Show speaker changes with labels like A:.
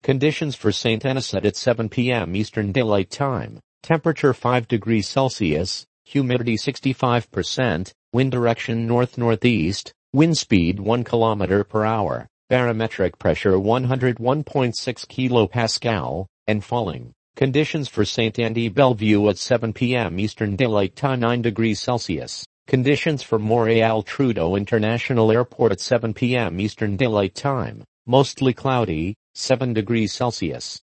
A: Conditions for St. Anisette at 7 p.m. Eastern Daylight Time. Temperature 5 degrees Celsius, humidity 65%, wind direction north-northeast, wind speed 1 kilometer per hour, barometric pressure 101.6 kilopascal, and falling. Conditions for St. Andy Bellevue at 7 p.m. Eastern Daylight Time 9 degrees Celsius. Conditions for Montreal Trudeau International Airport at 7 p.m. Eastern Daylight Time. Mostly cloudy, 7 degrees Celsius.